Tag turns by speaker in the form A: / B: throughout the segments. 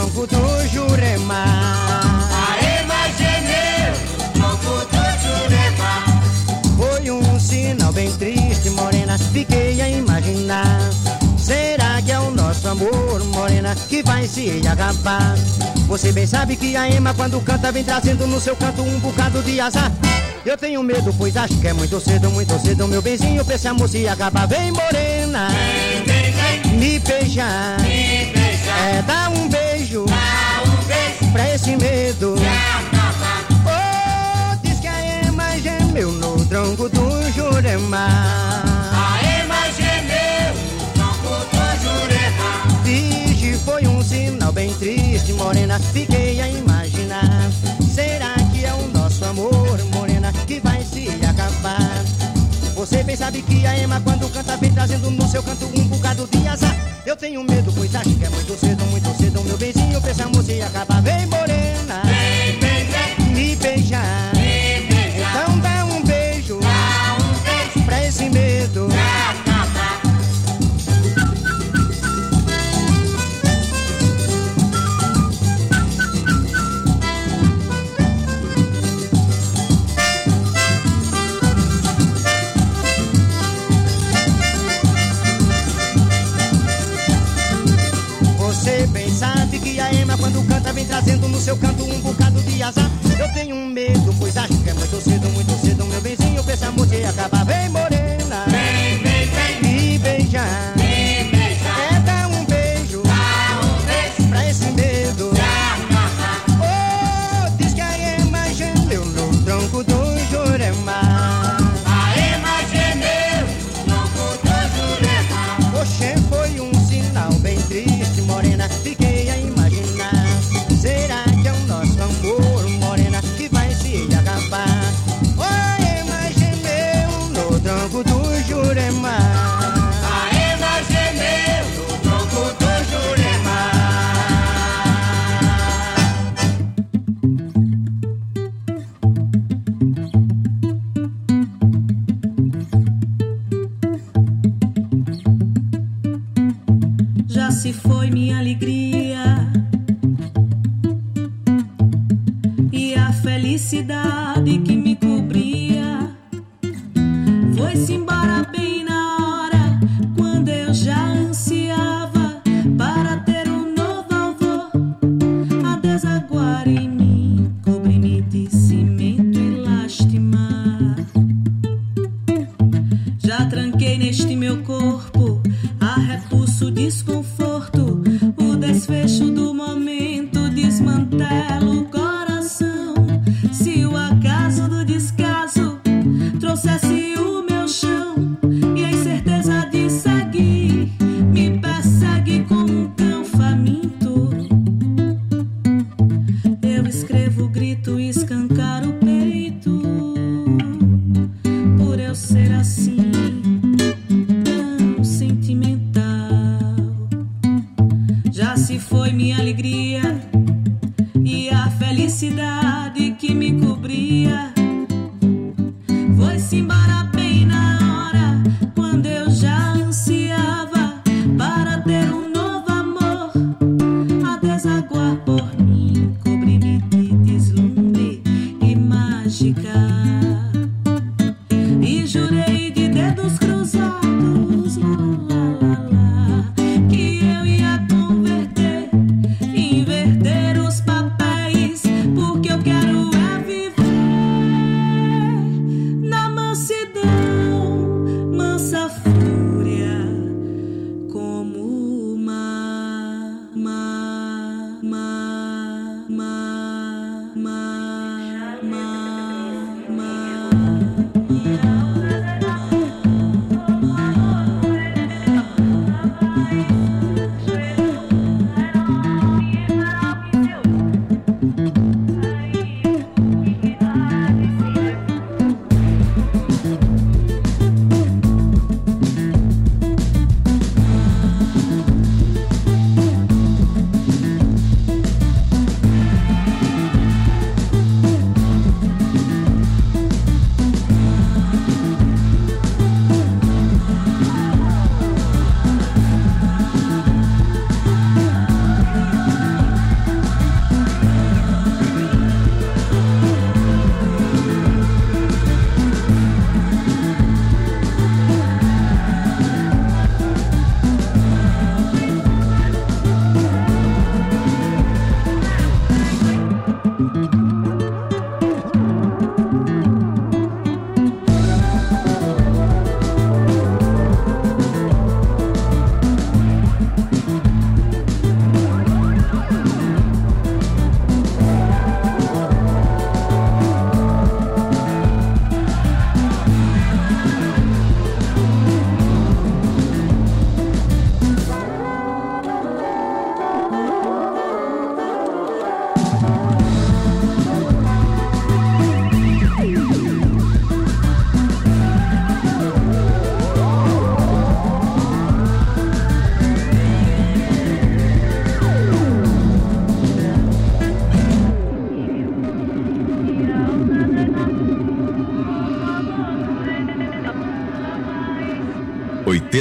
A: tronco do Jurema.
B: Aê, mas gemeu no tronco do Jurema.
A: Foi um sinal bem triste, morena, fiquei a imaginar. Será que é o nosso amor, morena, que vai se acabar? Você bem sabe que a Ema quando canta vem trazendo no seu canto um bocado de azar. Eu tenho medo, pois acho que é muito cedo, meu benzinho, pra esse amor se acabar. Vem, morena,
B: Vem,
A: me beijar,
B: me beijar.
A: é, dá um beijo,
B: Dá um beijo
A: pra esse medo
B: se acabar.
A: Oh, diz que a Ema gemeu no tronco do Jurema.
B: Aê, mas gemeu no tronco do Jurema.
A: Vige, foi um sinal bem triste, morena, fiquei a imaginar. Será que é o nosso amor, morena, que vai se acabar? Você bem sabe que a Ema quando canta vem trazendo no seu canto um bocado de azar. Eu tenho medo, pois acho que é muito cedo, meu benzinho, pra esse amor se acabar. Vem, morena,
B: Vem, vem, vem,
A: me beijar,
B: me beijar.
A: então dá um beijo,
B: Dá um beijo
A: pra esse medo
B: se acabar.
A: Você bem sabe que a Ema quando canta vem trazendo no seu canto um bocado de azar. Eu tenho um medo, pois acho que é muito cedo, meu benzinho, pra esse amor se acabar. Vem, morena,
B: Vem, vem, vem,
A: me beijar,
B: me beijar.
A: é, dá um beijo,
B: Dá um beijo
A: pra esse medo
B: se acabar.
A: Oh, diz que a Ema gemeu no tronco do Jurema.
B: Aê, mas gemeu no tronco do Jurema.
A: Oxê, foi um sinal bem triste, morena, fiquei a imaginar. Será que é o nosso amor, morena, que vai se acabar? Oi, mas gemeu no tronco do Jurema.
B: Aê, mas gemeu no tronco do Jurema.
C: Já se foi minha alegria e a felicidade que me cobria. Foi-se embora bem na hora, quando eu já ansiava para ter um novo avô a desaguar em mim, cobrir-me de cimento e lastimar. Já tranquei neste meu corpo a repulso, desconforto, o desfecho do momento, desmantelo o coração. Se o acaso do descaso trouxesse o meu chão e a incerteza de seguir me persegue como um cão faminto, eu escrevo, grito e escancaro o peito por eu ser assim tão sentimental. Já se foi minha alegria e a felicidade que me cobria. Foi-se embora bem na hora, quando eu já ansiava para ter um novo amor a desaguar por mim, cobrir-me de deslumbre e mágica. E jurei de dedos cruzados, lá, lá, lá, lá, que eu ia converter, inverter os papéis, porque eu quero é viver na mansidão, mansa fúria, como uma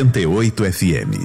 D: 88 FM.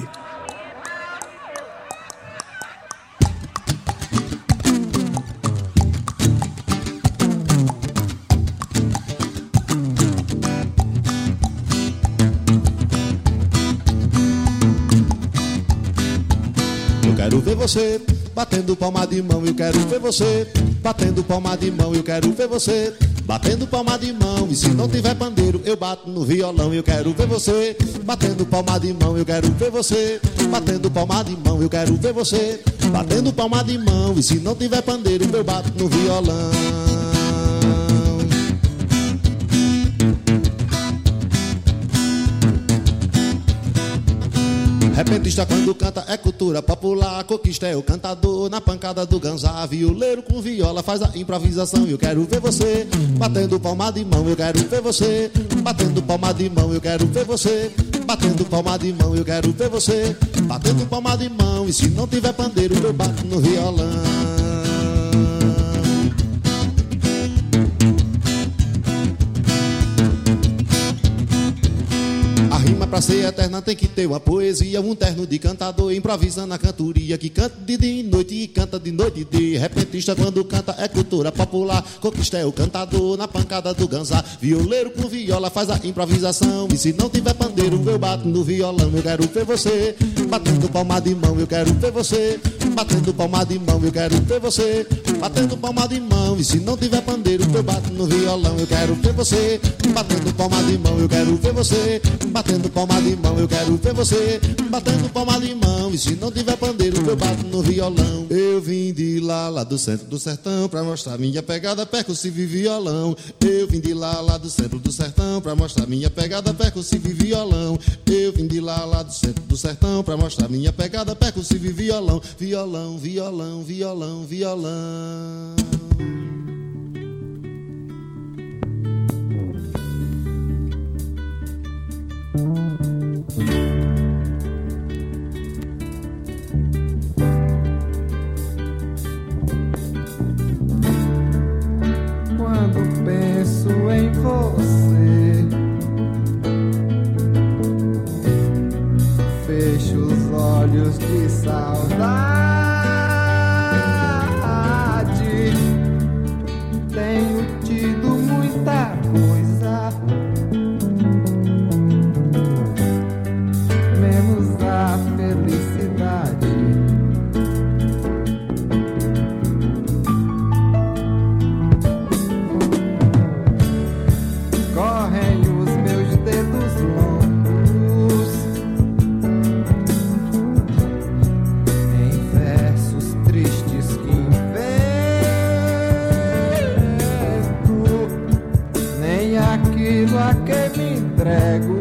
E: Eu quero ver você batendo palma de mão, eu quero ver você batendo palma de mão, eu quero ver você batendo palma de mão. E se não tiver pandeiro, eu bato no violão. Eu quero ver você batendo palma de mão, eu quero ver você batendo palma de mão, eu quero ver você batendo palma de mão. E se não tiver pandeiro, eu bato no violão. Repentista quando canta é cultura popular, coquista é o cantador, na pancada do ganzá, violeiro com viola faz a improvisação. Eu quero ver você batendo palma de mão, eu quero ver você batendo palma de mão, eu quero ver você batendo palma de mão, eu quero ver você batendo palma de mão. E se não tiver pandeiro, eu bato no violão. Pra ser eterna tem que ter uma poesia, um terno de cantador improvisando a cantoria, que canta de dia e noite e canta de noite e dia. Repentista quando canta é cultura popular, coquista é o cantador, na pancada do ganzá, violeiro com viola faz a improvisação. E se não tiver pandeiro, eu bato no violão. Eu quero ver você batendo palma de mão, eu quero ver você batendo palma de mão, eu quero ver você batendo palma de mão. E se não tiver pandeiro, eu bato no violão. Eu quero ver você batendo palma de mão, eu quero ver você batendo palma de mão, eu quero ver você batendo palma de mão. E se não tiver pandeiro, eu bato no violão. Eu vim de lá do centro do sertão pra mostrar minha pegada percussiva e violão. Eu vim de lá do centro do sertão pra mostrar minha pegada percussiva e violão. Eu vim de lá do centro do sertão pra mostrar minha pegada percussiva e violão. Violão, violão, violão, violão.
F: Quando penso em você, fecho os olhos de saudade. Tenho tido muita coisa, menos a felicidade. Correm os meus dedos longos em versos tristes que invento, nem aquilo a que me entrego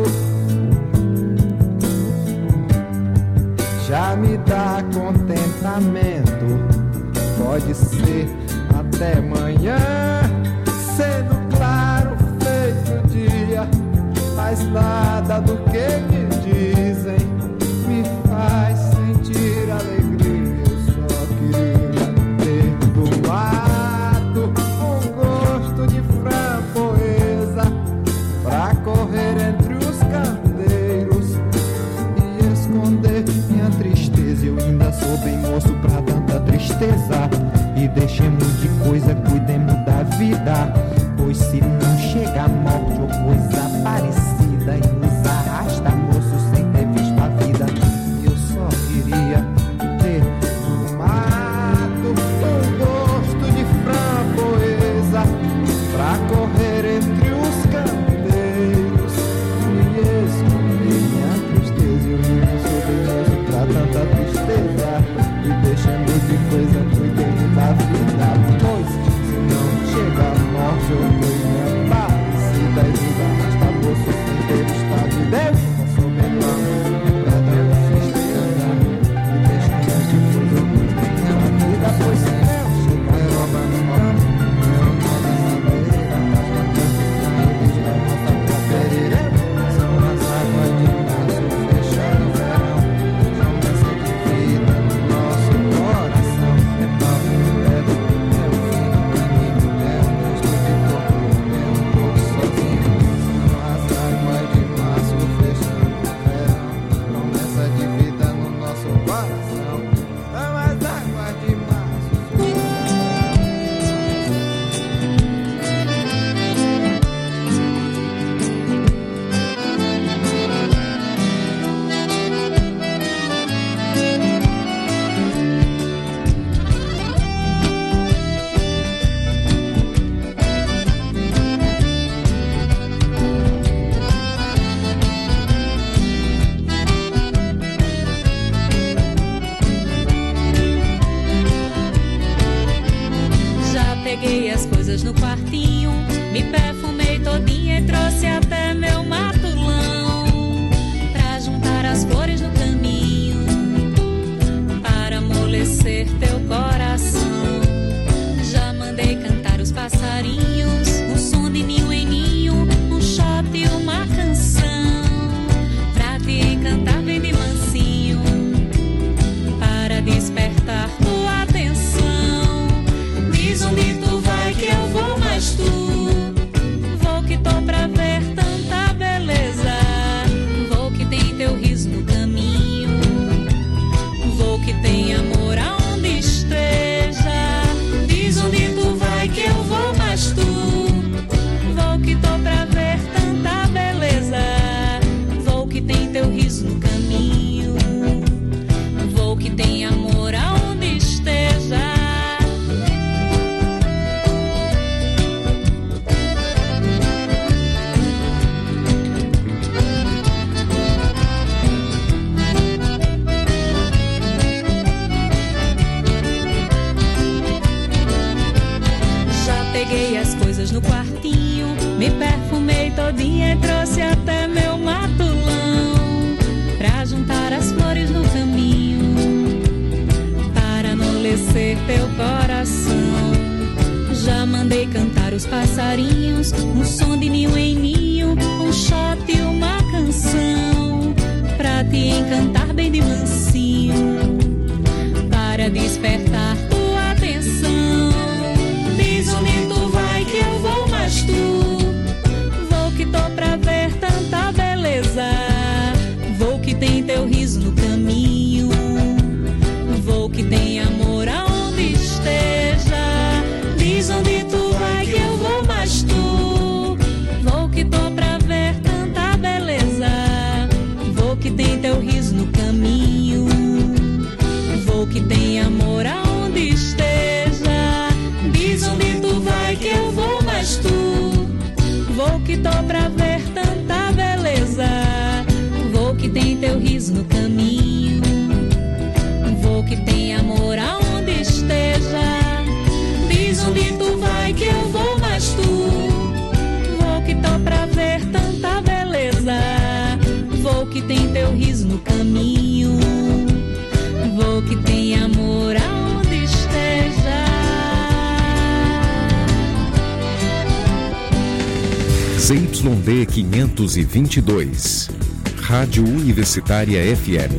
F: já me dá contentamento. Pode ser até amanhã, sendo claro feito dia, mas nada do que me dizem me faz sentir alegria. Eu só queria ter do lado um gosto de framboesa pra correr entre os candeiros e esconder minha tristeza. Eu ainda sou bem moço pra tanta tristeza. E deixemos de coisa, cuidemos da vida, pois se não chega a morte ou coisa parecida e nos arrasta, moço, sem ter visto a vida. Eu só queria ter tomado um gosto de framboesa pra correr entre os candeiros e esconder minha tristeza. Eu não sou bem moço pra tanta tristeza. E deixando de coisa, cuidemos da vida, pois se não chega a morte ou coisa parecida e nos arrasta, moço, sem ter estado de Deus. Eu sou menor pra tanta tristeza. E deixando de coisa, cuidemos da vida, pois se não chega a roba no campo, não pode saber a casa da vida, a nossa própria direita. São as águas de março fechando o verão, são essa de vida no nosso coração. É papo, é do
C: peguei as coisas no quartinho, me perfumei todinha e trouxe até meu matulão pra juntar as flores no caminho, para amolecer teu coração. Já mandei cantar os passarinhos, um som de ninho em ninho, um shot e uma canção, pra te encantar bem de mansinho, para despertar tua atenção. Diz onde tu vai que eu vou, mas tu vou que tô pra ver tanta beleza. Vou que tem teu riso no caminho, vou que tem amor aonde esteja. Diz onde tu vai que eu vou, mas tu vou que tô pra ver tanta beleza. Vou que tem teu riso no caminho, vou que tem amor aonde esteja. Peguei as coisas no quartinho, me perfumei todinha e trouxe até meu matulão pra juntar as flores no caminho, para amolecer teu coração. Já mandei cantar os passarinhos, um som de ninho em ninho, um shot e uma canção, pra te encantar bem de mansinho, para despertar tua atenção. Diz onde tu vai que eu vou, mas tu vou que tô pra ver tanta beleza. Vou que tem teu riso no caminho, vou que tem amor aonde esteja. Diz onde tu vai que eu vou, mas tu vou que tô pra ver tanta beleza. Vou que tem teu riso no caminho, vou que tem amor aonde esteja. Diz onde tu vai que eu vou, mas tu vou que tô pra ver tanta beleza. Vou que tem teu riso no caminho, vou que tem amor aonde esteja. Diz onde tu vai que eu vou, mas tu vou que tô pra ver tanta beleza. Vou que tem teu riso no caminho, vou que tem amor aonde esteja.
D: ZYD 522, Rádio Universitária FM,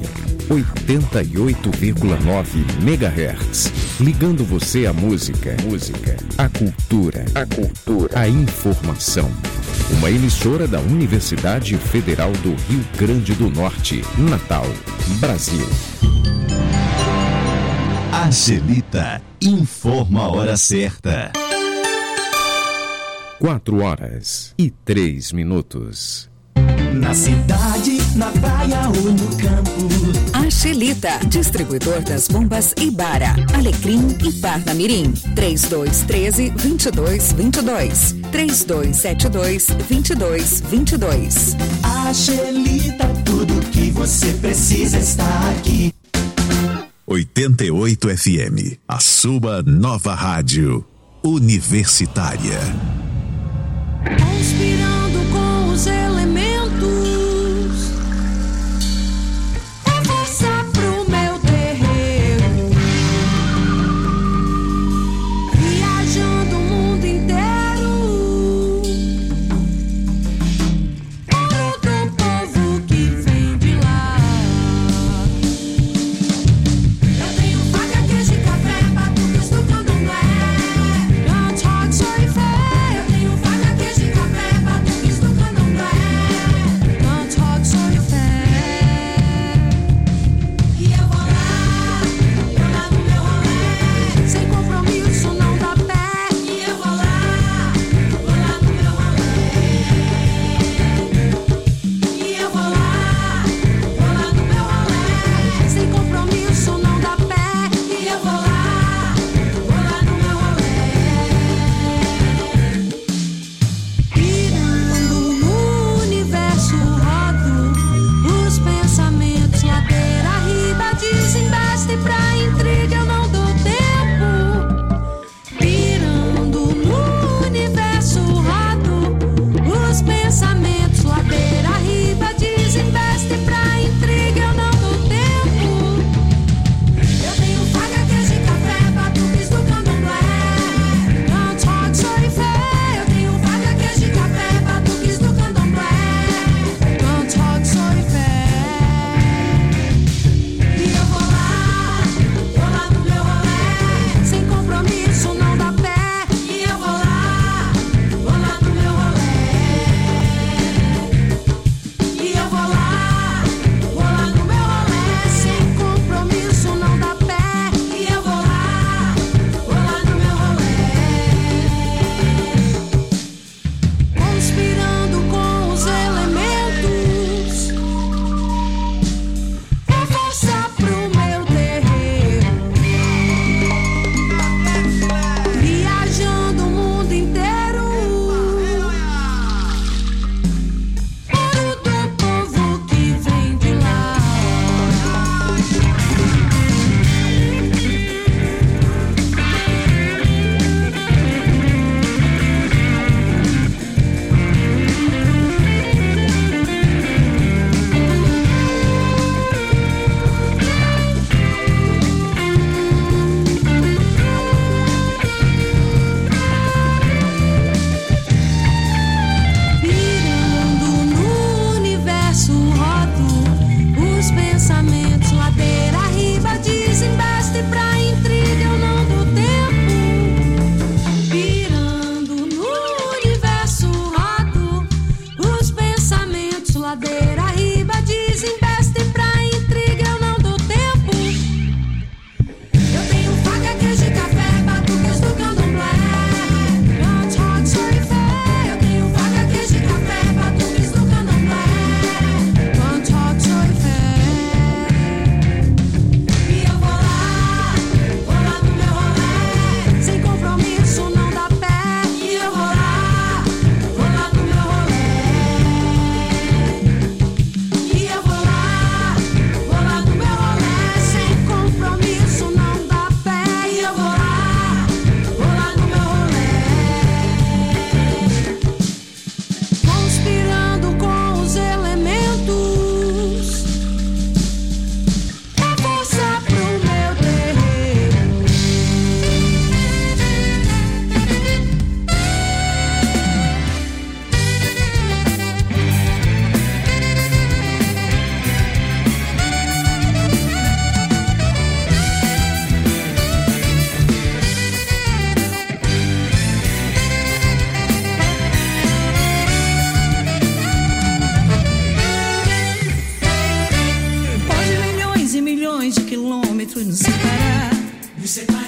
D: 88,9 MHz. Ligando você à música, à cultura, à informação. Uma emissora da Universidade Federal do Rio Grande do Norte, Natal, Brasil.
G: Angelita informa a hora certa.
D: 4h03.
B: Na cidade, na praia ou no campo.
H: Angelita, distribuidor das bombas Ibara, Alecrim e Parnamirim. 3213-2222. 3272-2222.
B: Angelita, tudo que você precisa está aqui.
G: 88 FM, a sua nova rádio universitária.
C: Conspirando com os elementos, é força pro meu terreiro, viajando o mundo inteiro, ouro do povo que vem de lá. Eu tenho faca, queijo e café, batuque, estou candomblé, canto, rock, sou e fé. Eu tenho faca, queijo e café.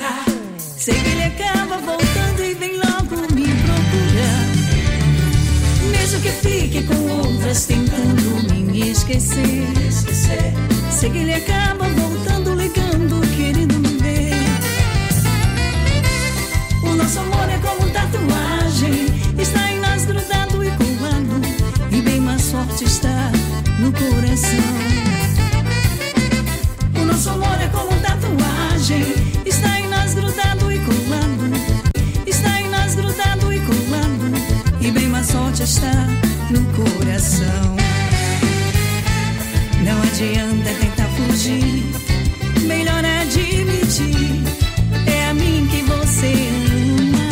C: Sei que ele acaba voltando e vem logo me procurar. Mesmo que fique com outras tentando me esquecer. Sei que ele acaba voltando, ligando, querendo me ver. O nosso amor é como tatuagem, está em nós grudado e colado, e bem mais forte está no coração. O nosso amor é como tatuagem, está em nós grudado e colado, está em nós grudado e colado, e bem mais forte está no coração. Não adianta tentar fugir, melhor admitir, é a mim que você ama.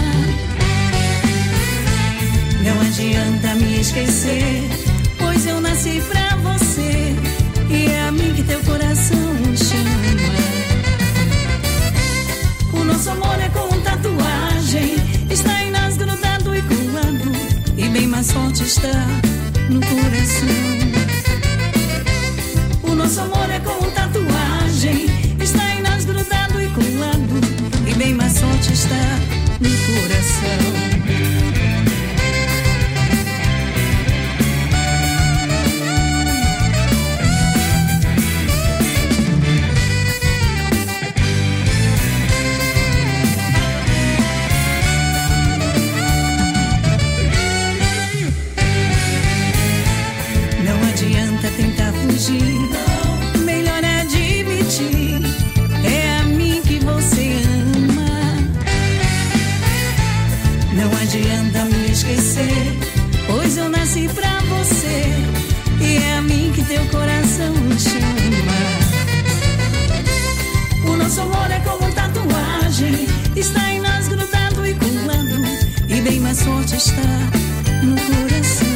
C: Não adianta me esquecer, pois eu nasci pra você, e é a mim que teu coração chama. O nosso amor é como tatuagem, está em nós grudado e colado, e bem mais forte está no coração. O nosso amor é como tatuagem, está em nós grudado e colado, e bem mais forte está no coração. Tentar fugir, melhor admitir, é a mim que você ama. Não adianta me esquecer, pois eu nasci pra você, e é a mim que teu coração chama. O nosso amor é como tatuagem, está em nós grudado e colado, e bem mais forte está no coração.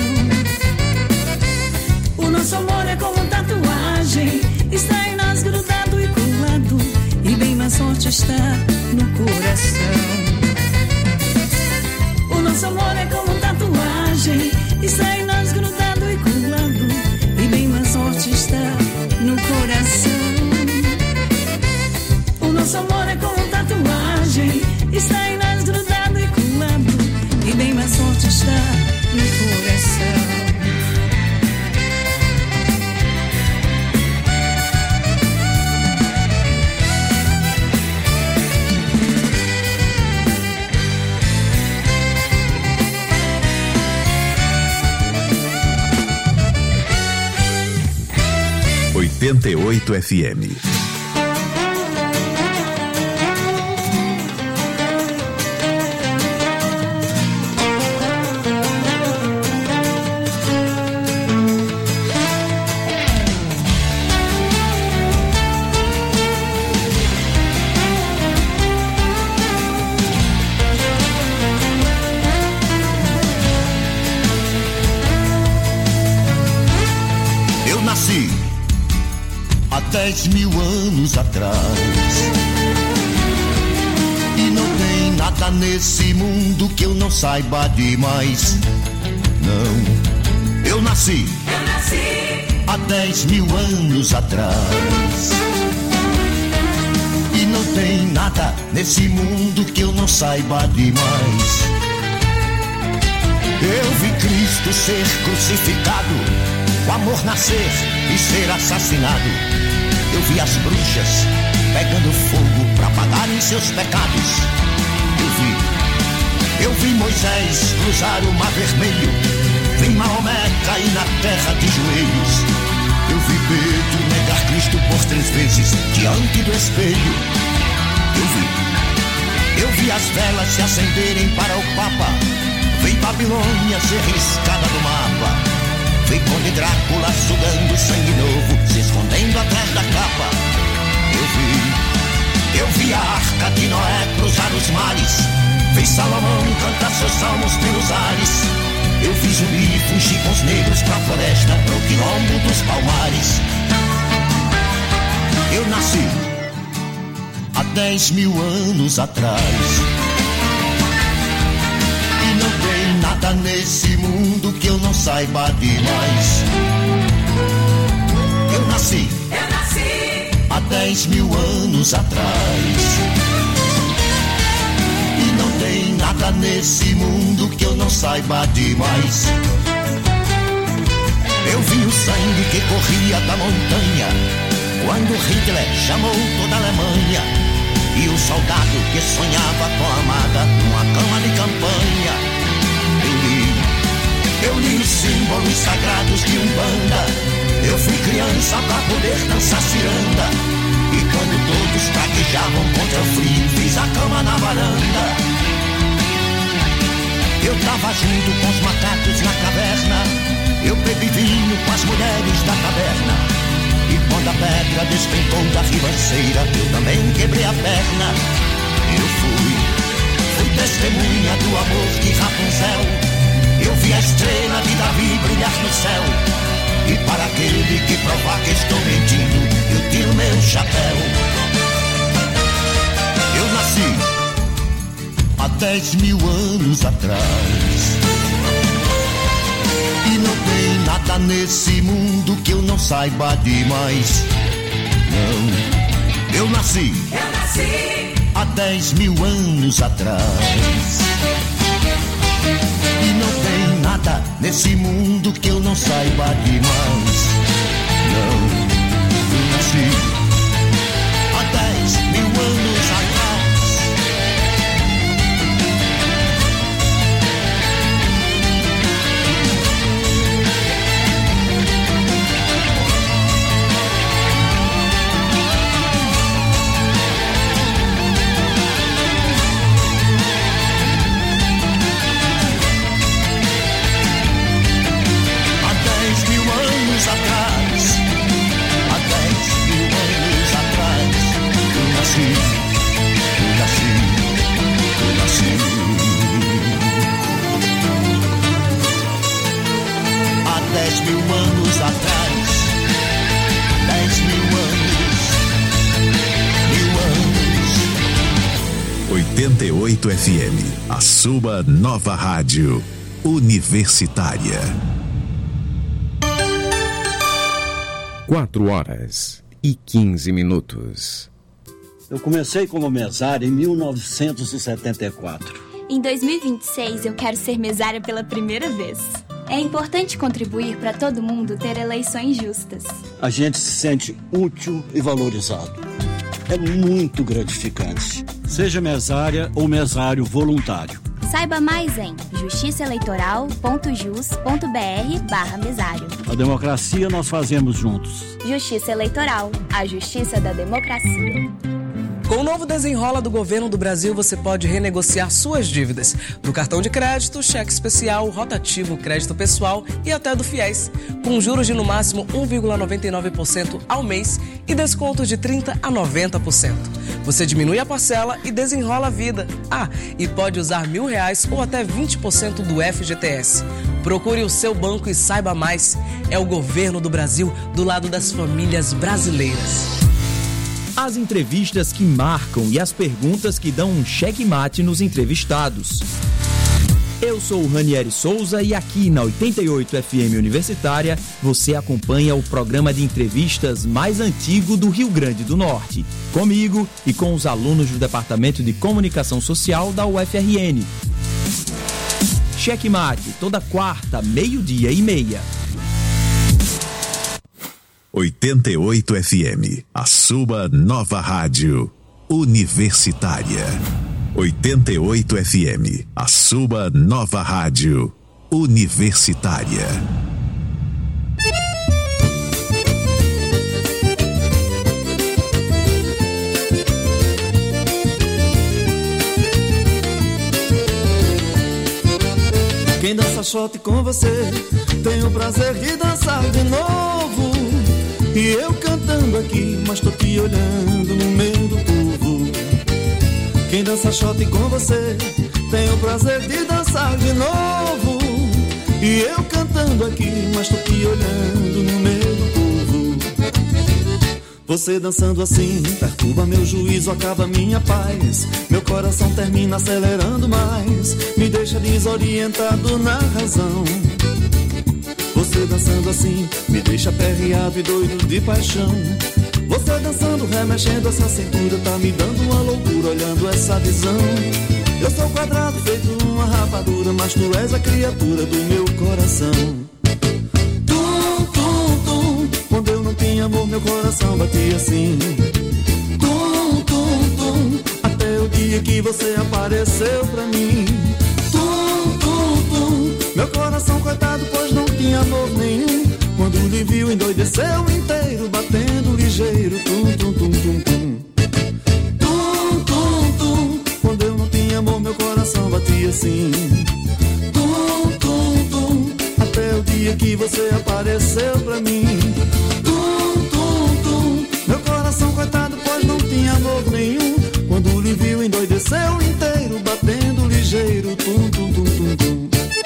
C: O nosso amor é como tatuagem, está em nós grudado e colado, e bem mais forte está no coração. O nosso amor é como tatuagem, está em nós grudado e colado, e bem mais forte está no coração. O nosso amor é como tatuagem, está em nós grudado e colado, e bem mais forte está no coração.
G: 88 FM.
I: Eu nasci há 10.000 anos atrás, e não tem nada nesse mundo que eu não saiba demais. Não, eu nasci há 10.000 anos atrás, e não tem nada nesse mundo que eu não saiba demais. Eu vi Cristo ser crucificado, o amor nascer e ser assassinado. Eu vi as bruxas pegando fogo pra pagarem seus pecados. Eu vi Moisés cruzar o mar vermelho, vi Maomé cair na terra de joelhos. Eu vi Pedro negar Cristo por 3 vezes diante do espelho. Eu vi as velas se acenderem para o Papa, vi Babilônia ser riscada do mapa. Vi Conde Drácula sugando sangue novo, se escondendo atrás da capa. Eu vi a Arca de Noé cruzar os mares, vi Salomão cantar seus salmos pelos ares. Eu vi Zumbi fugir com os negros pra floresta, pro quilombo dos palmares. Eu nasci há 10.000 anos atrás, e não tem nada nesse mundo que eu não saiba demais. Eu nasci há 10.000 anos atrás, nesse mundo que eu não saiba demais. Eu vi o sangue que corria da montanha quando Hitler chamou toda a Alemanha, e o soldado que sonhava com a amada numa cama de campanha. Eu li os símbolos sagrados de Umbanda. Eu fui criança pra poder dançar ciranda, e quando todos traquejavam contra o frio, fiz a cama na varanda. Eu tava junto com os macacos na caverna, eu bebi vinho com as mulheres da taberna, e quando a pedra despencou da ribanceira, eu também quebrei a perna. Eu fui testemunha do amor de Rapunzel. Eu vi a estrela de Davi brilhar no céu, e para aquele que provar que estou mentindo, eu tiro meu chapéu. Eu nasci há 10.000 anos atrás, e não tem nada nesse mundo que eu não saiba demais. Não, eu nasci há 10.000 anos atrás, e não tem nada nesse mundo que eu não saiba demais. Não, eu nasci há 10.000 anos atrás. Atrás, 10.000 anos.
G: 88 FM, a sua nova rádio universitária.
D: 4h15.
J: Eu comecei como mesário em 1974.
K: Em 2026 eu quero ser mesária pela primeira vez. É importante contribuir para todo mundo ter eleições justas.
J: A gente se sente útil e valorizado. É muito gratificante. Seja mesária ou mesário voluntário.
K: Saiba mais em justiçaeleitoral.jus.br/mesário.
J: A democracia nós fazemos juntos.
K: Justiça Eleitoral, a justiça da democracia.
L: Com o novo Desenrola do Governo do Brasil, você pode renegociar suas dívidas do cartão de crédito, cheque especial, rotativo, crédito pessoal e até do FIES, com juros de no máximo 1,99% ao mês e descontos de 30% a 90%. Você diminui a parcela e desenrola a vida. E pode usar R$1.000 ou até 20% do FGTS. Procure o seu banco e saiba mais. É o Governo do Brasil do lado das famílias brasileiras.
M: As entrevistas que marcam e as perguntas que dão um checkmate nos entrevistados. Eu sou o Ranieri Souza e aqui na 88 FM Universitária você acompanha o programa de entrevistas mais antigo do Rio Grande do Norte. Comigo e com os alunos do Departamento de Comunicação Social da UFRN. Checkmate, toda quarta, 12:30.
G: 88 FM, a sua nova rádio universitária. 88 FM, a sua nova rádio universitária.
N: Quem dança shot com você, tem o prazer de dançar de novo. E eu cantando aqui, mas tô te olhando no meio do povo. Quem dança shot com você, tem o prazer de dançar de novo. E eu cantando aqui, mas tô te olhando no meio do povo. Você dançando assim, perturba meu juízo, acaba minha paz. Meu coração termina acelerando mais, me deixa desorientado na razão. Você dançando assim, me deixa aperreado e doido de paixão. Você dançando, remexendo essa cintura, tá me dando uma loucura olhando essa visão. Eu sou quadrado feito um uma rapadura, mas tu és a criatura do meu coração. Tum, tum, tum, quando eu não tinha amor, meu coração batia assim. Tum, tum, tum, até o dia que você apareceu pra mim. Tum, tum, tum, meu coração coitado, pois não tinha amor nenhum. Quando lhe viu, endoideceu inteiro, batendo ligeiro. Tum, tum, tum, tum, tum. Tum, tum, tum, quando eu não tinha amor, meu coração batia assim. Tum, tum, tum, até o dia que você apareceu pra mim. Tum, tum, tum, meu coração coitado, pois não tinha amor nenhum. Quando lhe viu, endoideceu inteiro, batendo ligeiro. Tum, tum, tum, tum, tum.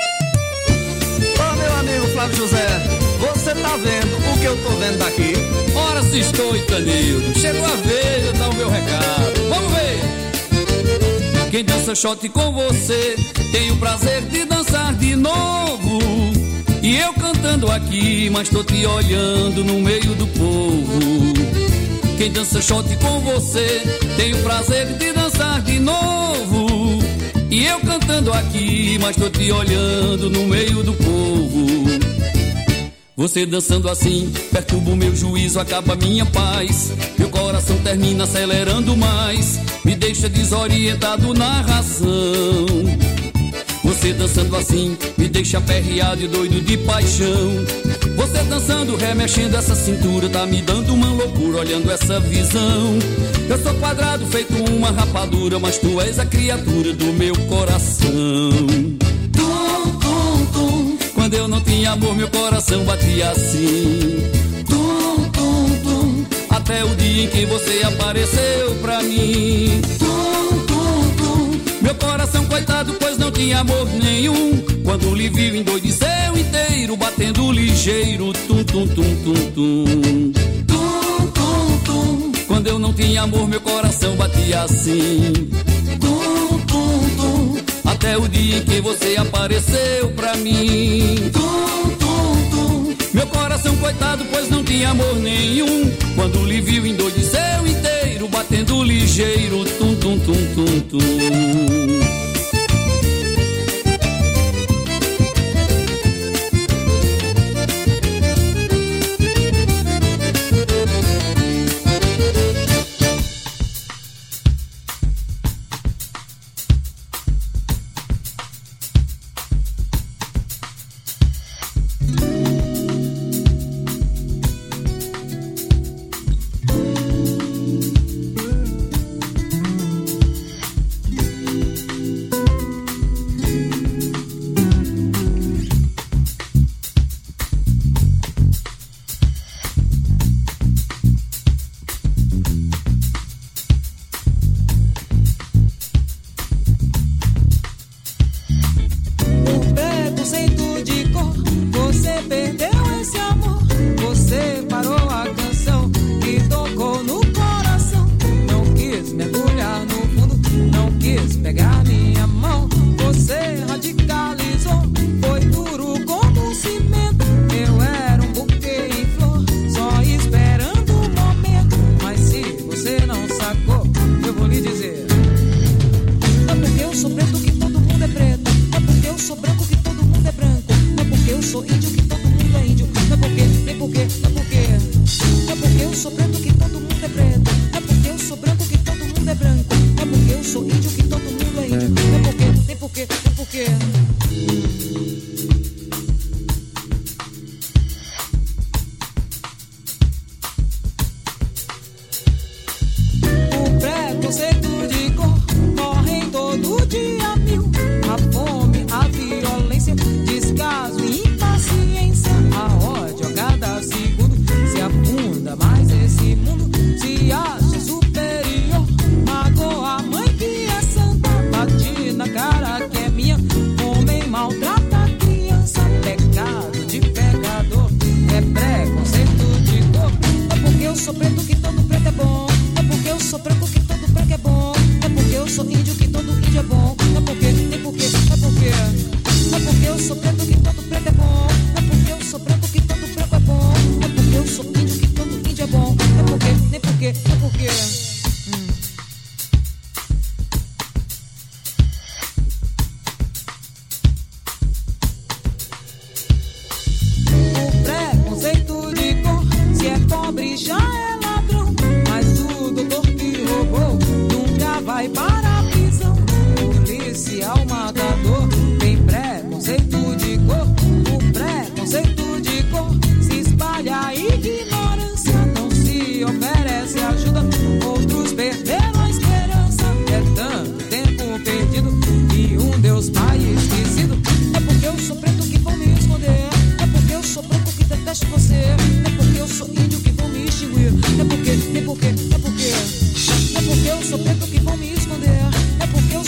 N: Ô meu amigo Flávio José, você tá vendo o que eu tô vendo daqui?
O: Ora se estou, Itanildo, chegou a vez de dar o meu recado. Vamos ver! Quem dança shot com você tem o prazer de dançar de novo. E eu cantando aqui, mas tô te olhando no meio do povo. Quem dança shot com você tem o prazer de dançar de novo. E eu cantando aqui, mas tô te olhando no meio do povo. Você dançando assim, perturba o meu juízo, acaba minha paz. Meu coração termina acelerando mais, me deixa desorientado na razão. Você dançando assim, me deixa aperreado e doido de paixão. Você dançando, remexendo essa cintura, tá me dando uma loucura olhando essa visão. Eu sou quadrado, feito uma rapadura, mas tu és a criatura do meu coração.
N: Tum, tum, tum,
O: quando eu não tinha amor, meu coração batia assim.
N: Tum, tum, tum,
O: até o dia em que você apareceu pra mim.
N: Tum, tum, tum,
O: meu coração coitado, pois não tinha amor nenhum. Quando lhe viu, endoideceu inteiro, batendo ligeiro. Tum, tum, tum, tum, tum.
N: Tum, tum, tum,
O: quando eu não tinha amor, meu coração batia assim.
N: Tum, tum, tum,
O: até o dia em que você apareceu pra mim.
N: Tum, tum, tum,
O: meu coração coitado, pois não tinha amor nenhum. Quando lhe viu, endoideceu inteiro, batendo ligeiro. Tum, tum, tum, tum, tum.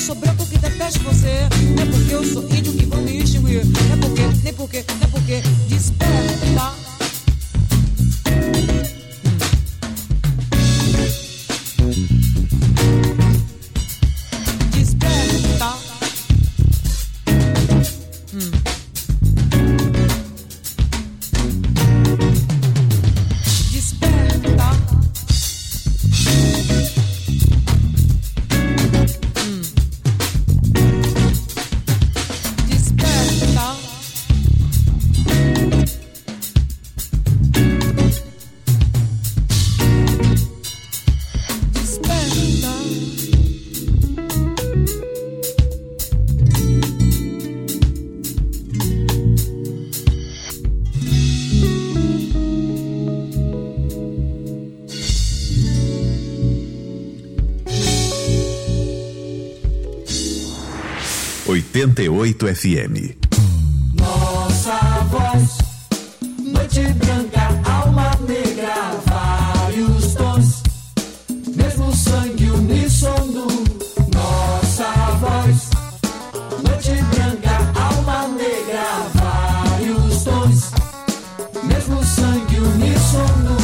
P: sou branco que detesto você. Não é porque eu sou índio que vão me extinguir. Não é porque, nem porque, nem porque. Desperta.
G: ...88 FM.
N: Nossa voz, noite branca, alma negra, vários tons, mesmo sangue uníssono. Nossa voz, noite branca, alma negra, vários tons, mesmo sangue uníssono.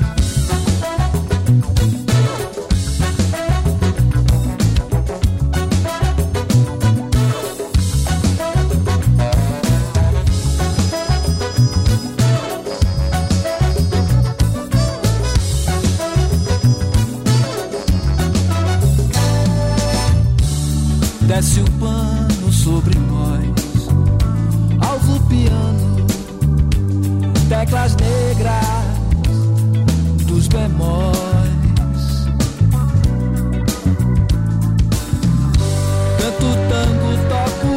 N: Desce o pano sobre nós, alvo piano, teclas negras dos bemóis. Canto tango, toco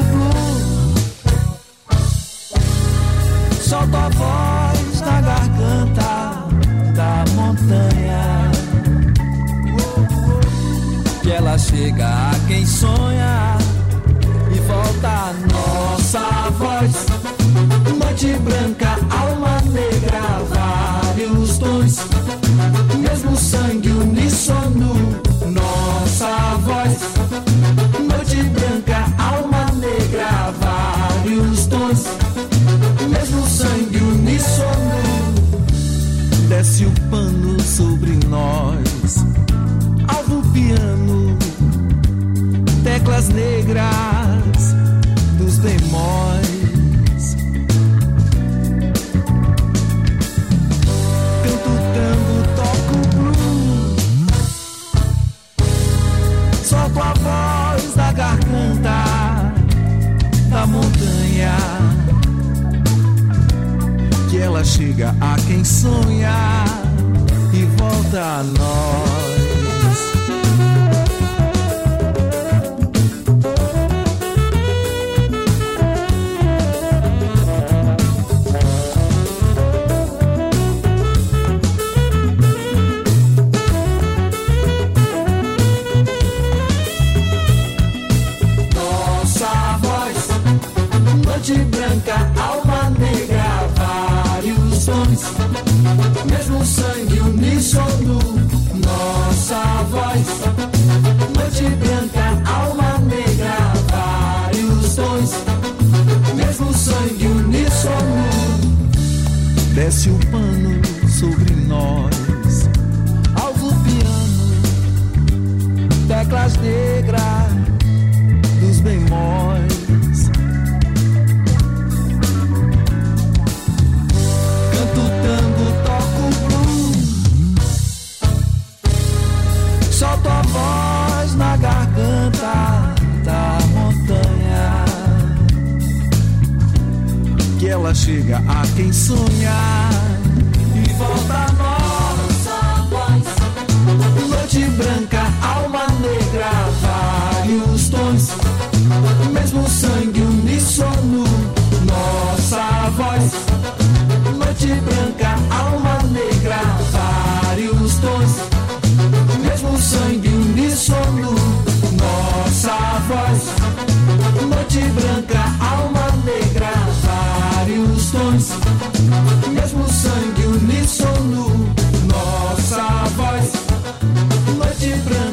N: blues, solto a voz na garganta da montanha, que ela chega a quem sonha e volta a nossa voz. Noite branca, alma negra, vários tons, mesmo sangue uníssono. Nossa voz. Noite branca, alma negra, vários tons, mesmo sangue uníssono. Desce o pano sobre nós, alvo piano, teclas negras dos bemóis. Canto tango, toco blues, solto a voz da garganta da montanha, que ela chega a quem sonha e volta a nós. Noite branca, alma negra, vários tons, mesmo sangue uníssono. Nossa voz. Noite branca, alma negra, vários tons, mesmo sangue uníssono. Desce o pano sobre nós, alvo piano, teclas negras dos bemóis. Solto a voz na garganta da montanha, que ela chega a quem sonha e volta a nossa voz. Noite branca, alma negra, vários tons, mesmo sangue uníssono. Nossa voz. Noite branca, alma negra, vários tons, mesmo sangue uníssono. Nossa voz. Noite branca, alma negra, vários tons, mesmo sangue uníssono. Nossa voz. Noite branca.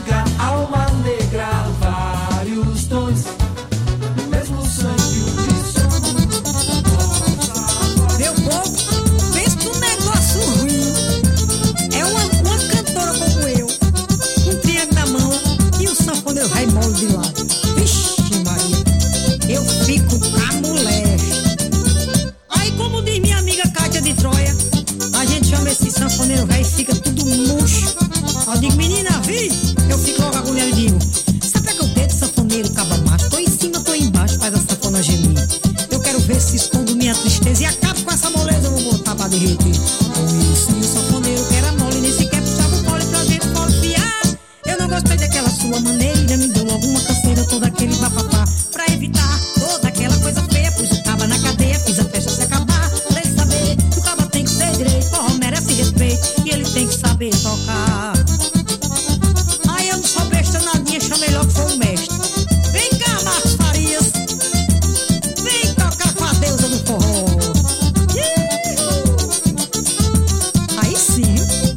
P: safoneiro, caba macho. Tô em cima, tô embaixo, faz a sanfona gemir. Eu quero ver se escondo minha tristeza e acabo com essa moleza, eu vou botar pra derreter. Conheci o safoneiro que era mole, nem sequer puxava o pole pra gente porfiar. Eu não gostei daquela sua maneira, me deu alguma canseira, todo aquele bafafá. Pra evitar toda aquela coisa feia, pus o caba na cadeia, fiz a festa se acabar. Pra ele saber que o caba tem que ser direito, porra, merece respeito e ele tem que saber tocar. Aí eu não sou besta nadinha, chama melhor que foi o mestre. Vem cá, Marcos Farias, vem tocar com a deusa do forró. Aí sim.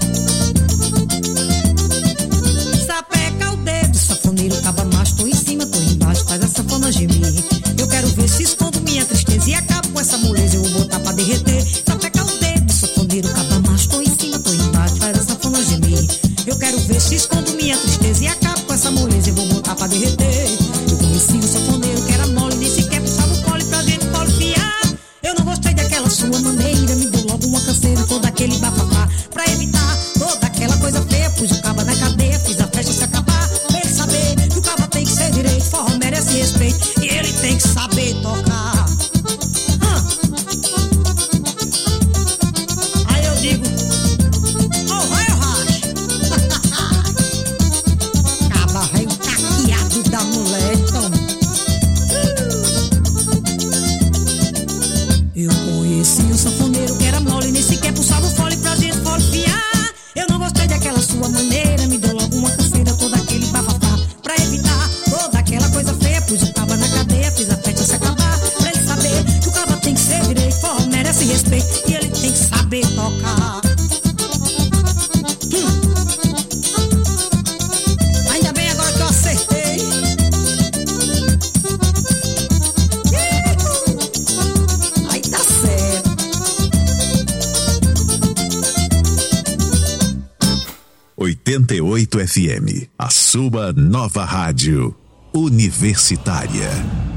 P: Sapeca o dedo, safoneiro, caba macho. Tô em cima, tô embaixo, faz a sanfona gemer. Eu quero ver se escondo minha tristeza e acabo com essa moleza, eu vou botar pra derreter. Sapeca o dedo, safoneiro, caba macho. Tô em cima, tô embaixo, faz a sanfona gemer. Eu quero ver se escondo minha tristeza e acabo com essa moleza, eu vou botar pra derreter. Eu conheci o safoneiro que era mole, nem sequer puxava o pole pra gente porfiar. Eu não gostei daquela sua maneira, me deu logo uma canseira, todo aquele bafafá. Pra evitar toda aquela coisa feia, pus o caba na cadeia, fiz a festa se acabar. Pra ele saber que o caba tem que ser direito, forró merece respeito e ele tem que saber tocar. Aí eu digo, oh, vai o racha. Caba rei caqueado da mulher, toma. Eu conheci o safoneiro que era mole, nem sequer puxava o fole pra gente porfiar. Eu não gostei daquela sua maneira, me deu logo uma canseira, todo aquele bafafá. Pra evitar toda aquela coisa feia, pus o caba na cadeia, fiz a festa se acabar. Pra ele saber que o caba tem que ser direito, forró merece respeito e ele tem que saber tocar. Ainda bem agora que eu acertei. Aí tá certo.
G: ...88 FM, a sua nova rádio universitária.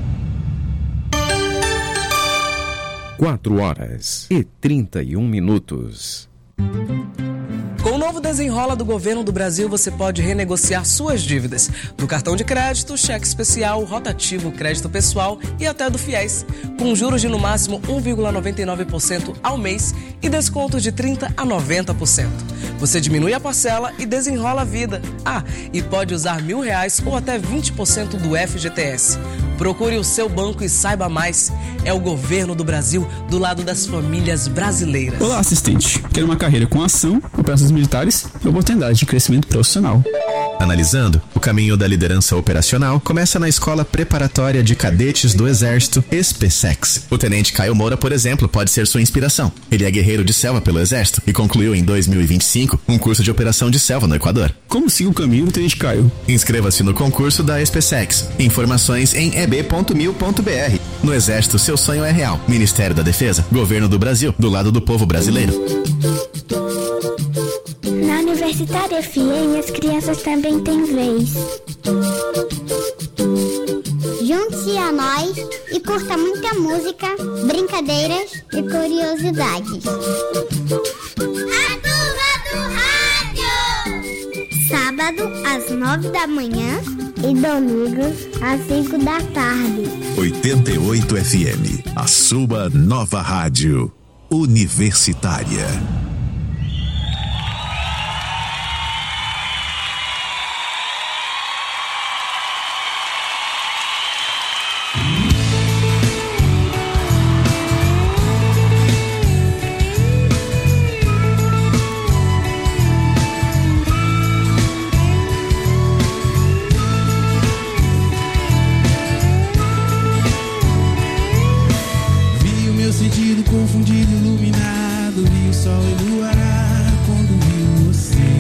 D: 4h31.
L: Com o novo desenrola do governo do Brasil, você pode renegociar suas dívidas do cartão de crédito, cheque especial, rotativo, crédito pessoal e até do FIES, com juros de no máximo 1,99% ao mês e descontos de 30% a 90%. Você diminui a parcela e desenrola a vida. Ah, e pode usar R$1.000 ou até 20% do FGTS. Procure o seu banco e saiba mais. É o governo do Brasil do lado das famílias brasileiras.
Q: Olá, assistente. Quer uma carreira com ação, operações militares e oportunidade de crescimento profissional.
R: Analisando, o caminho da liderança operacional começa na Escola Preparatória de Cadetes do Exército, SPSEX. O Tenente Caio Moura, por exemplo, pode ser sua inspiração. Ele é guerreiro de selva pelo Exército e concluiu em 2025 um curso de operação de selva no Equador.
Q: Como siga o caminho do Tenente Caio?
R: Inscreva-se no concurso da SPSEX. Informações em eb.mil.br. No Exército, seu sonho é real. Ministério da Defesa, Governo do Brasil, do lado do povo brasileiro.
S: Na Universitária FM, as crianças também têm vez. Junte-se a nós e curta muita música, brincadeiras e curiosidades.
B: A turma do rádio!
S: Sábado, às 9 da manhã e domingo, às 5 da tarde.
G: 88 FM, a sua nova rádio universitária.
T: Confundido, iluminado, vi o sol e luar quando vi você.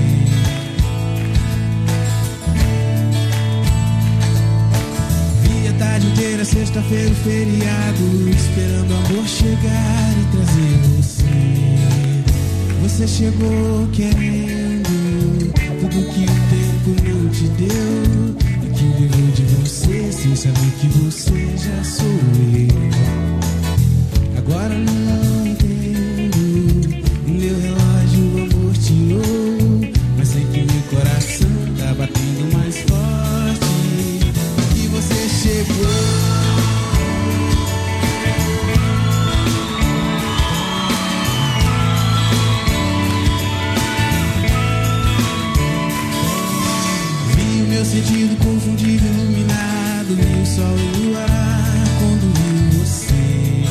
T: Vi a tarde inteira, sexta-feira, feriado, esperando o amor chegar e trazer você. Você chegou querendo tudo que o tempo não te deu, e que levou de você, sem saber que você já sou eu. Agora não entendo, meu relógio amorteou, mas sei que meu coração tá batendo mais forte. E você Vi o meu sentido confundido, iluminado, vi o sol e o ar quando vi você.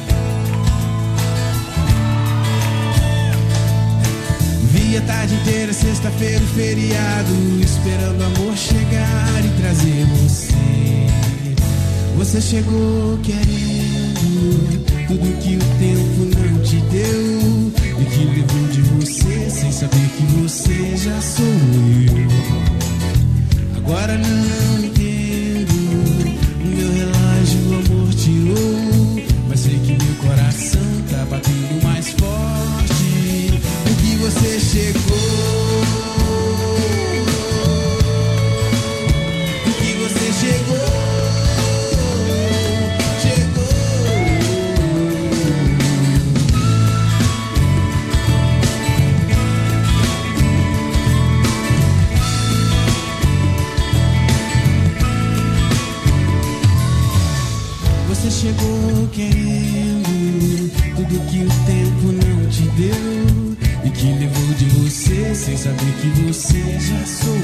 T: Vi a tarde inteira, sexta-feira, feriado, esperando o amor chegar e trazer você. Você chegou querendo tudo que o tempo não te deu e que levou de você sem saber que você já sou eu. Agora não entendo, o meu relógio o amor tirou, mas sei que meu coração tá batendo mais forte porque você chegou. Porque você chegou. Você chegou querendo tudo que o tempo não te deu e que levou de você sem saber que você já sou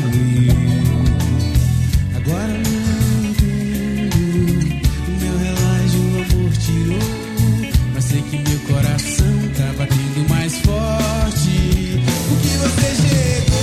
T: eu. Agora não entendo, o meu relógio o amor tirou, mas sei que meu coração tá batendo mais forte porque você chegou.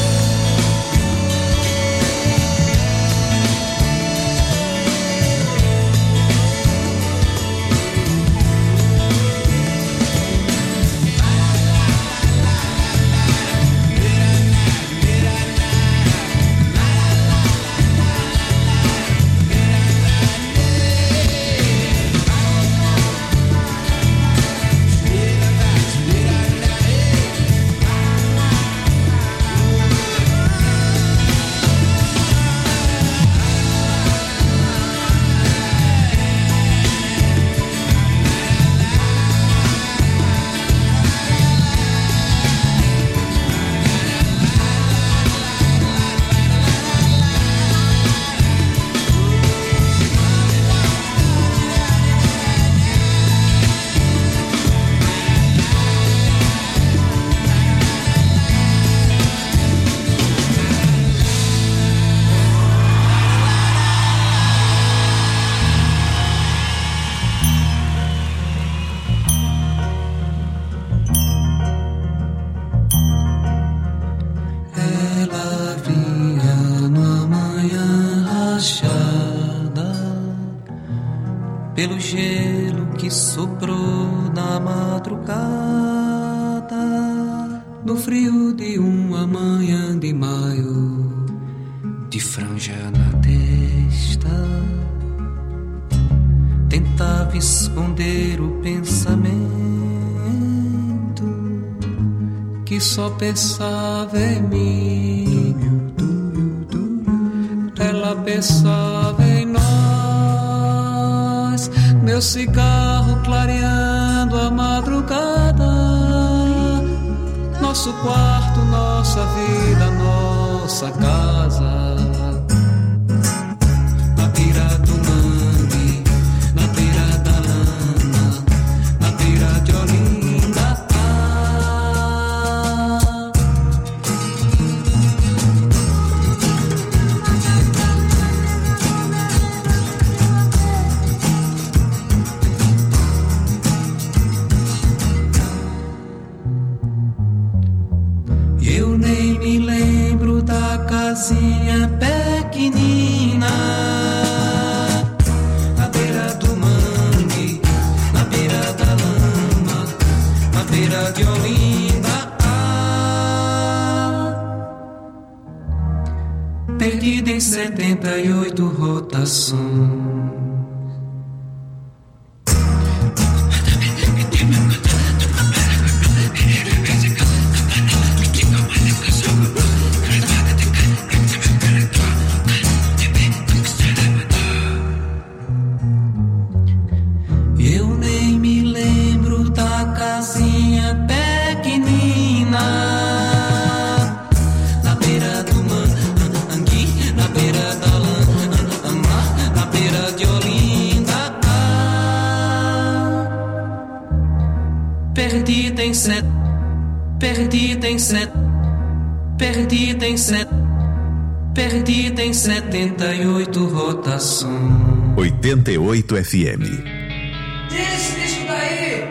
U: Pelo gelo que soprou na madrugada, no frio de uma manhã de maio, de franja na testa, tentava esconder o pensamento que só pensava em mim. Ela pensava em nós, meu cigarro clareando a madrugada, nosso quarto, nossa vida, nossa casa. Na beira do mangue, na beira da lama, na beira de Olinda. Eu nem me lembro da casinha pequenina, na beira do mangue, na beira da lama, na beira de Olinda. Perdida em 78 rotações. Eu nem me lembro da casinha pequenina, na beira do mangue, na beira da lama, na beira Perdida em 78 rotação.
G: 88 FM.
U: Tira esse disco daí!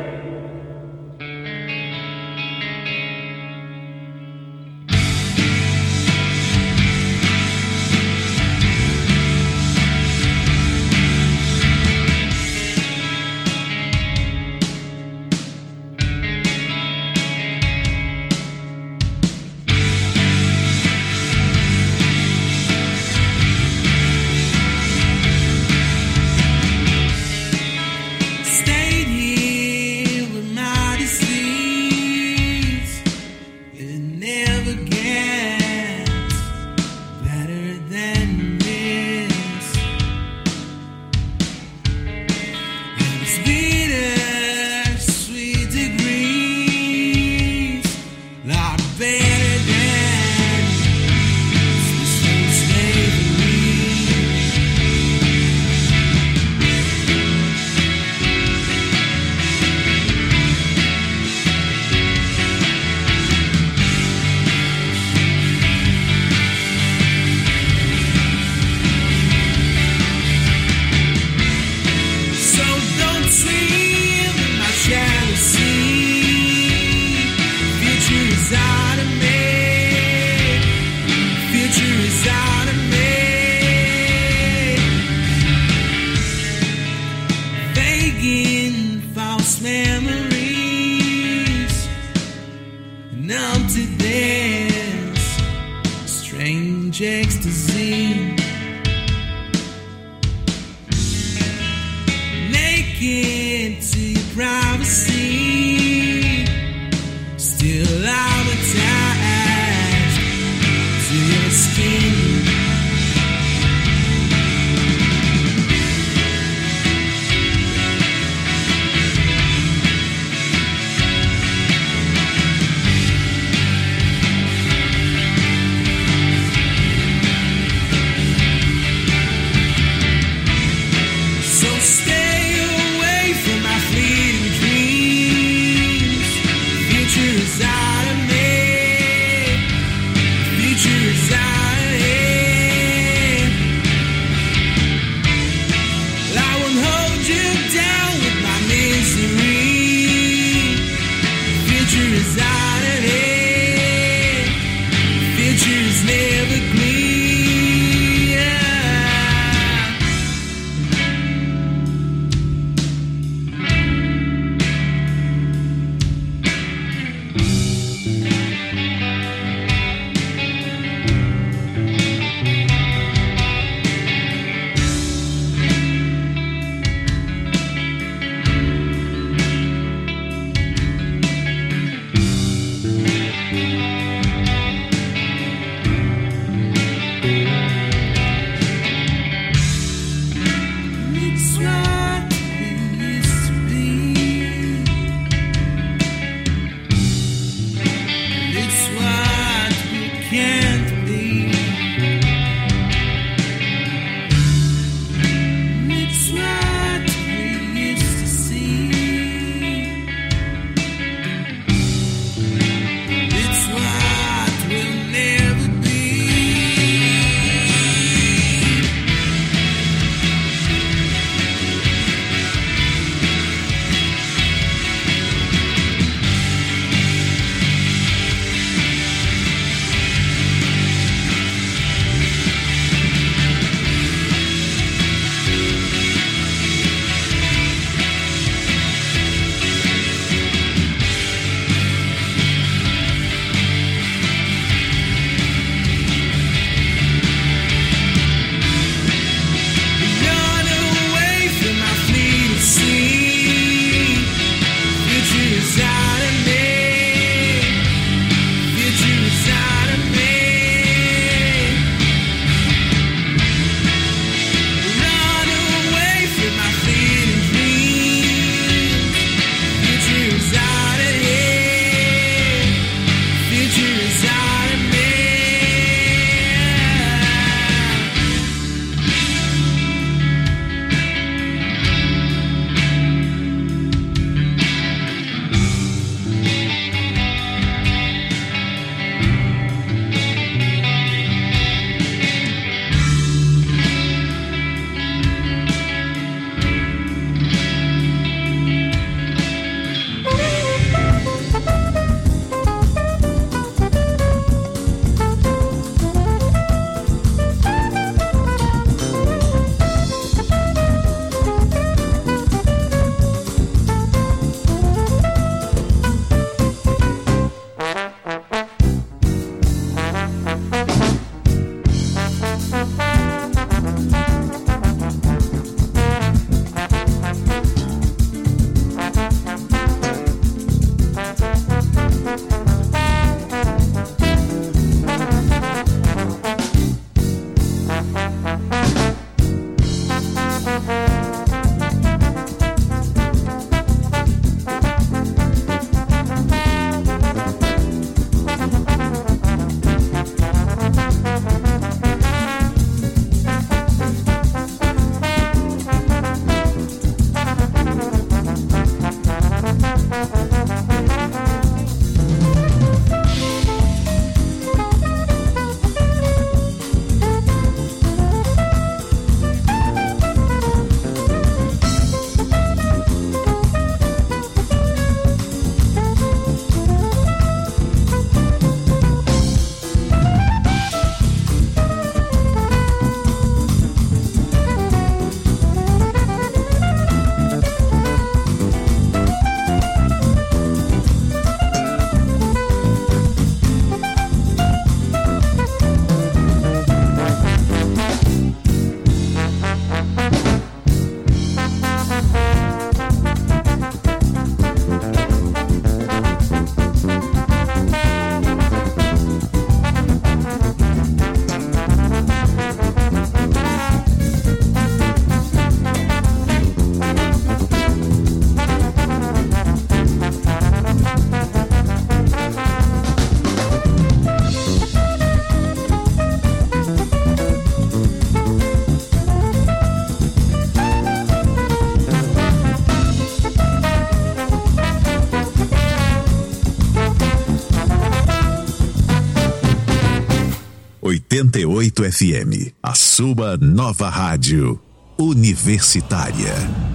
G: 88 FM, a sua nova rádio universitária.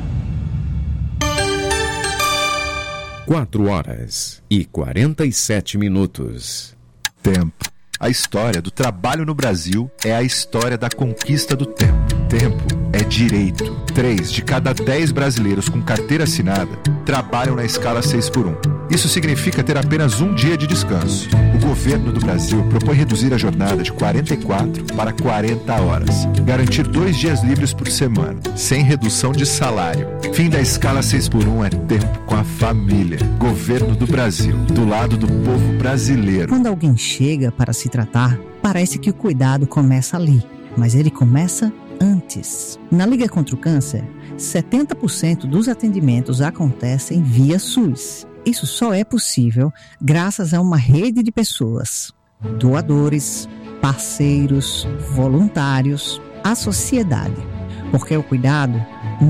D: 4h47.
A: Tempo. A história do trabalho no Brasil é a história da conquista do tempo. Tempo é direito. 3 de cada 10 brasileiros com carteira assinada trabalham na escala 6x1. Isso significa ter apenas um dia de descanso. O governo do Brasil propõe reduzir a jornada de 44 para 40 horas. Garantir 2 dias livres por semana, sem redução de salário. Fim da escala 6x1 é tempo com a família. Governo do Brasil, do lado do povo brasileiro.
V: Quando alguém chega para se tratar, parece que o cuidado começa ali, mas ele começa antes. Na Liga contra o Câncer, 70% dos atendimentos acontecem via SUS. Isso só é possível graças a uma rede de pessoas, doadores, parceiros, voluntários, a sociedade, porque o cuidado